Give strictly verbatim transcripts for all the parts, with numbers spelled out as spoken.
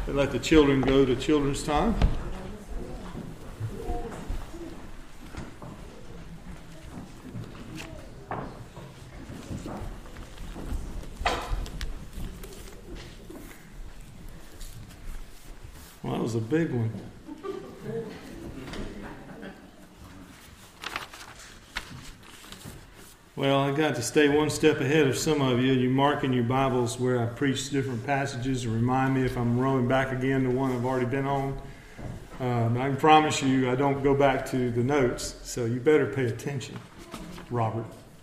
Let the children go to children's time. Well, that was a big one. Well, I got to stay one step ahead of some of you. You mark in your Bibles where I preach different passages and remind me if I'm rolling back again to one I've already been on. Um, I can promise you I don't go back to the notes, so you better pay attention, Robert.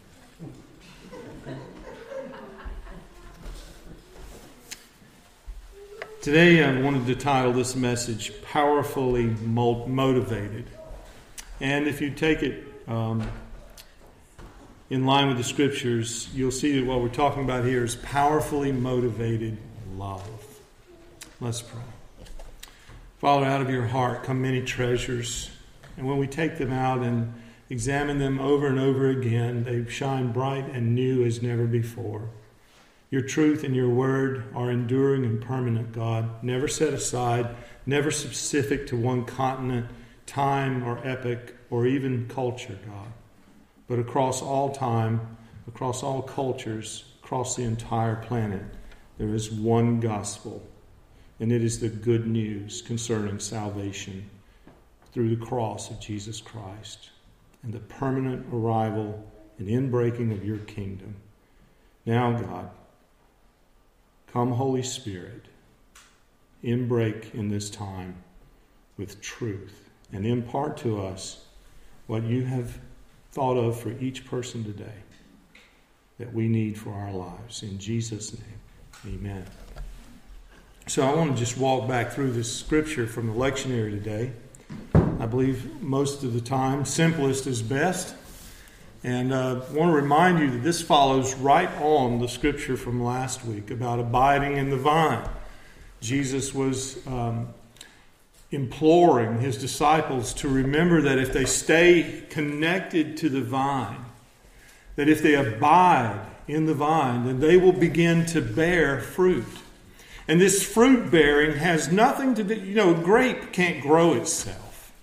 Today I wanted to title this message, Powerfully Motivated. And if you take it um, in line with the Scriptures, you'll see that what we're talking about here is powerfully motivated love. Let's pray. Father, out of your heart come many treasures, and when we take them out and examine them over and over again, they shine bright and new as never before. Your truth and your word are enduring and permanent, God, never set aside, never specific to one continent, time, or epoch, or even culture, God. But across all time, across all cultures, across the entire planet, there is one gospel, and it is the good news concerning salvation through the cross of Jesus Christ and the permanent arrival and inbreaking of your kingdom. Now, God, come, Holy Spirit, inbreak in this time with truth and impart to us what you have thought of for each person today that we need for our lives. In Jesus' name, amen. So I want to just walk back through this scripture from the lectionary today. I believe most of the time, simplest is best. And I uh, want to remind you that this follows right on the scripture from last week about abiding in the vine. Jesus was um, imploring his disciples to remember that if they stay connected to the vine, that if they abide in the vine, then they will begin to bear fruit. And this fruit bearing has nothing to do, you know, a grape can't grow itself.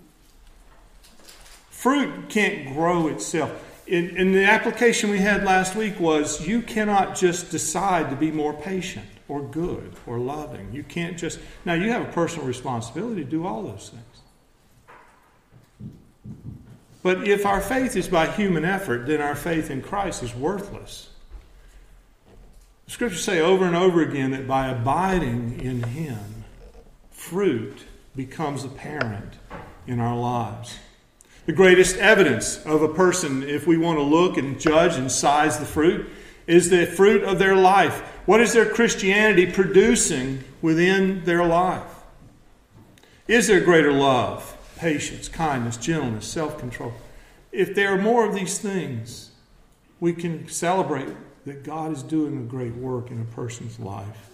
Fruit can't grow itself. In, in the application we had last week was you cannot just decide to be more patient or good or loving. You can't just... Now, you have a personal responsibility to do all those things. But if our faith is by human effort, then our faith in Christ is worthless. The Scriptures say over and over again that by abiding in Him, fruit becomes apparent in our lives. The greatest evidence of a person, if we want to look and judge and size the fruit, is the fruit of their life. What is their Christianity producing within their life? Is there greater love, patience, kindness, gentleness, self-control? If there are more of these things, we can celebrate that God is doing a great work in a person's life.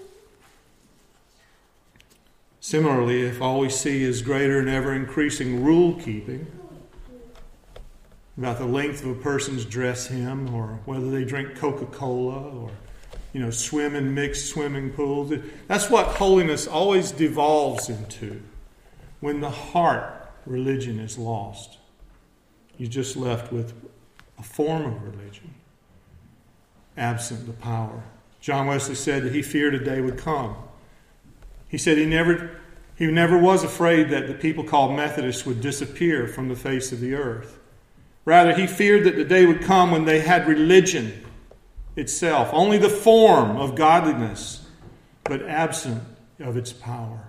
Similarly, if all we see is greater and ever-increasing rule-keeping, about the length of a person's dress hem, or whether they drink Coca-Cola, or, you know, swim in mixed swimming pools. That's what holiness always devolves into. When the heart religion is lost, you're just left with a form of religion, absent the power. John Wesley said that he feared a day would come. He said he never, he never was afraid that the people called Methodists would disappear from the face of the earth. Rather, he feared that the day would come when they had religion itself, only the form of godliness, but absent of its power.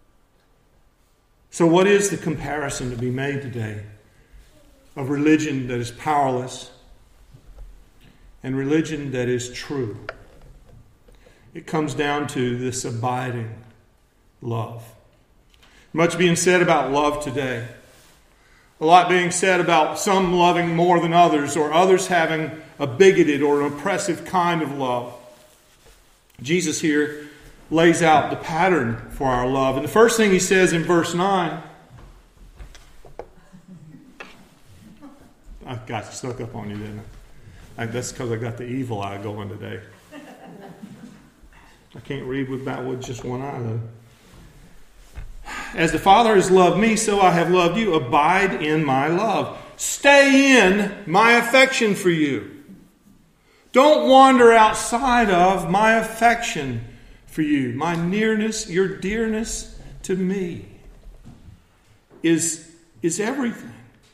So what is the comparison to be made today of religion that is powerless and religion that is true? It comes down to this abiding love. Much being said about love today. A lot being said about some loving more than others, or others having a bigoted or an oppressive kind of love. Jesus here lays out the pattern for our love. And the first thing he says in verse nine, I got stuck up on you, didn't I? I that's because I got the evil eye going today. I can't read with, with just one eye, though. as the Father has loved me, so I have loved you. Abide in my love. Stay in my affection for you. Don't wander outside of my affection for you. My nearness, your dearness to me is, is everything.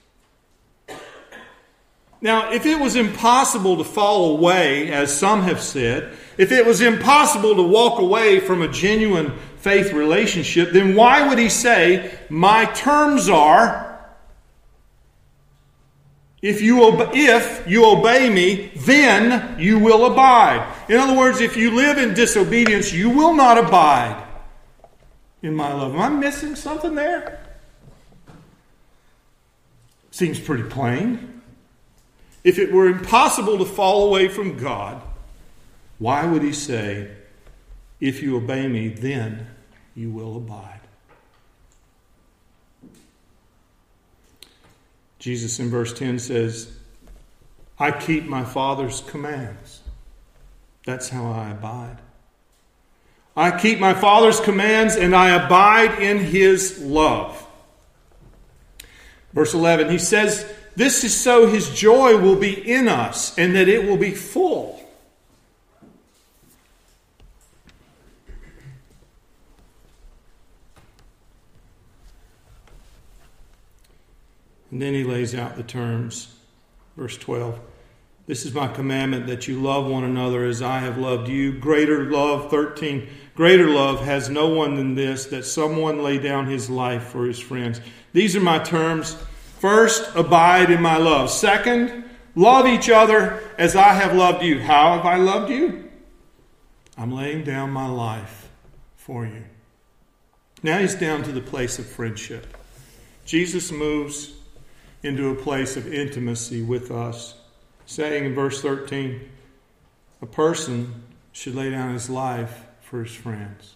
Now, if it was impossible to fall away, as some have said, if it was impossible to walk away from a genuine faith relationship, then why would he say, my terms are, if you, ob- if you obey me, then you will abide. In other words, if you live in disobedience, you will not abide in my love. Am I missing something there? Seems pretty plain. If it were impossible to fall away from God, why would he say, if you obey me, then you will abide? Jesus in verse ten says, I keep my Father's commands. That's how I abide. I keep my Father's commands and I abide in his love. Verse eleven, he says, this is so his joy will be in us and that it will be full. And then he lays out the terms. Verse twelve. This is my commandment, that you love one another as I have loved you. Greater love, thirteen. Greater love has no one than this, that someone lay down his life for his friends. These are my terms. First, abide in my love. Second, love each other as I have loved you. How have I loved you? I'm laying down my life for you. Now he's down to the place of friendship. Jesus moves into a place of intimacy with us, saying in verse thirteen, a person should lay down his life for his friends.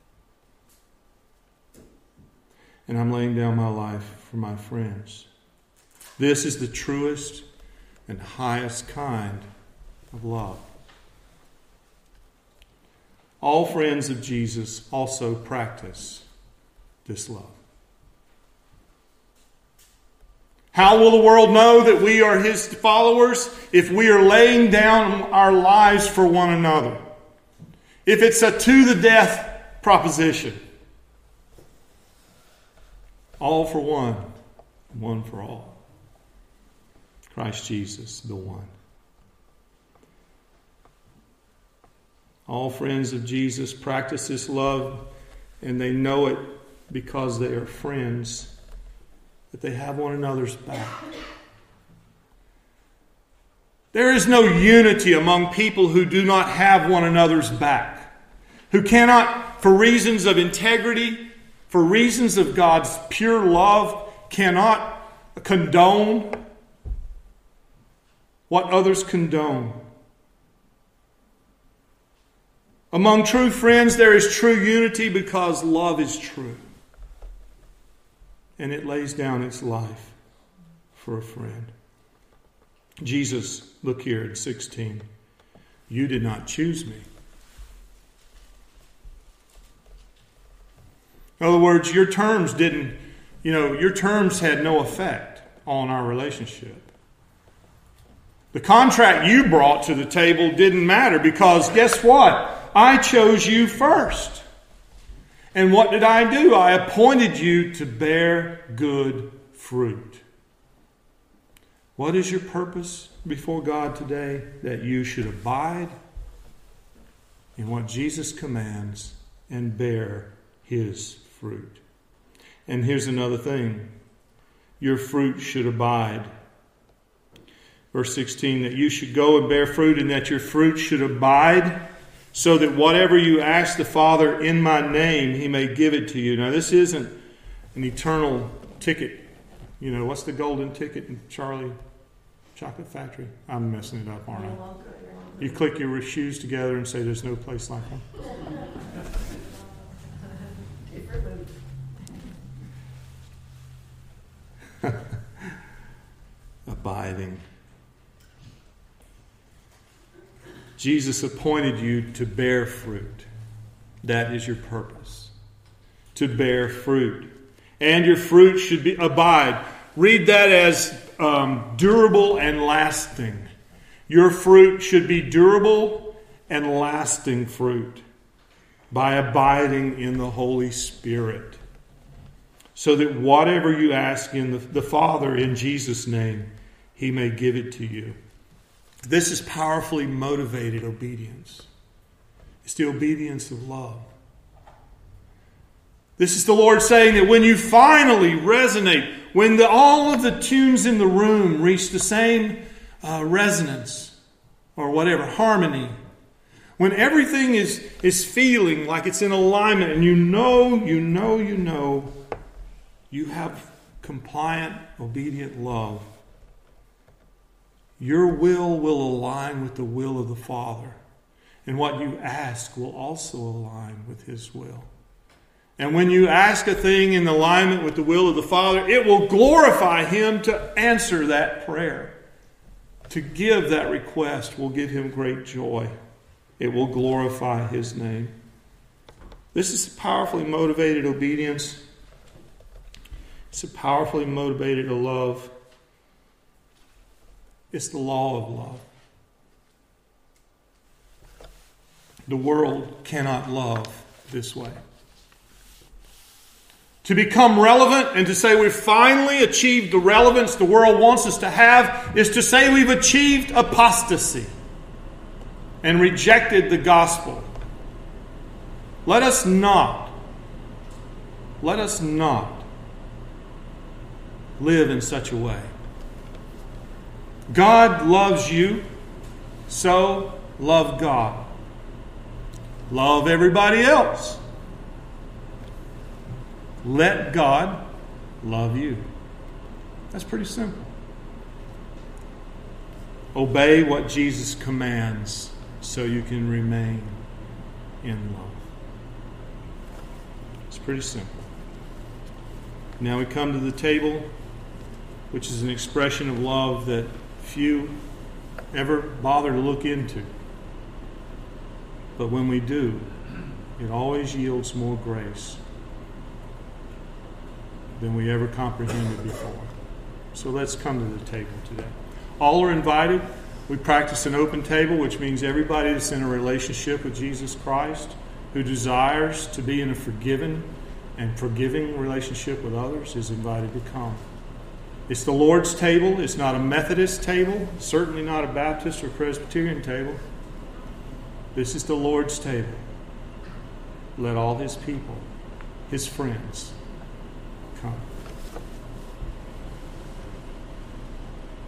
And I'm laying down my life for my friends. This is the truest and highest kind of love. All friends of Jesus also practice this love. How will the world know that we are his followers? If we are laying down our lives for one another. If it's a to the death proposition. All for one, one for all. Christ Jesus, the one. All friends of Jesus practice this love, and they know it because they are friends, that they have one another's back. There is no unity among people who do not have one another's back, who cannot, for reasons of integrity, for reasons of God's pure love, cannot condone what others condone. Among true friends, there is true unity because love is true. And it lays down its life for a friend. Jesus, look here at sixteen. You did not choose me. In other words, your terms didn't, you know, your terms had no effect on our relationship. The contract you brought to the table didn't matter because guess what? I chose you first. And what did I do? I appointed you to bear good fruit. What is your purpose before God today? That you should abide in what Jesus commands and bear his fruit. And here's another thing. Your fruit should abide. Verse sixteen, that you should go and bear fruit and that your fruit should abide, so that whatever you ask the Father in my name, he may give it to you. Now, this isn't an eternal ticket. You know, what's the golden ticket in Charlie Chocolate Factory? I'm messing it up, aren't I? You click your shoes together and say there's no place like them. Abiding. Jesus appointed you to bear fruit. That is your purpose. to bear fruit. And your fruit should be abide. Read that as um, durable and lasting. Your fruit should be durable and lasting fruit by abiding in the Holy Spirit. So that whatever you ask in the, the Father in Jesus' name, He may give it to you. This is powerfully motivated obedience. It's the obedience of love. This is the Lord saying that when you finally resonate, when the, all of the tunes in the room reach the same uh, resonance or whatever, harmony, when everything is, is feeling like it's in alignment and you know, you know, you know, you have compliant, obedient love, your will will align with the will of the Father. And what you ask will also align with His will. And when you ask a thing in alignment with the will of the Father, it will glorify Him to answer that prayer. To give that request will give Him great joy. It will glorify His name. This is powerfully motivated obedience. It's a powerfully motivated love. It's the law of love. The world cannot love this way. To become relevant and to say we've finally achieved the relevance the world wants us to have is to say we've achieved apostasy and rejected the gospel. Let us not, let us not live in such a way. God loves you, so love God. Love everybody else. Let God love you. That's pretty simple. Obey what Jesus commands so you can remain in love. It's pretty simple. Now we come to the table, which is an expression of love that few ever bother to look into. But when we do, it always yields more grace than we ever comprehended before. So let's come to the table today. All are invited. We practice an open table, which means everybody that's in a relationship with Jesus Christ, who desires to be in a forgiven and forgiving relationship with others, is invited to come. It's the Lord's table. It's not a Methodist table, certainly not a Baptist or Presbyterian table. This is the Lord's table. Let all His people, His friends, come.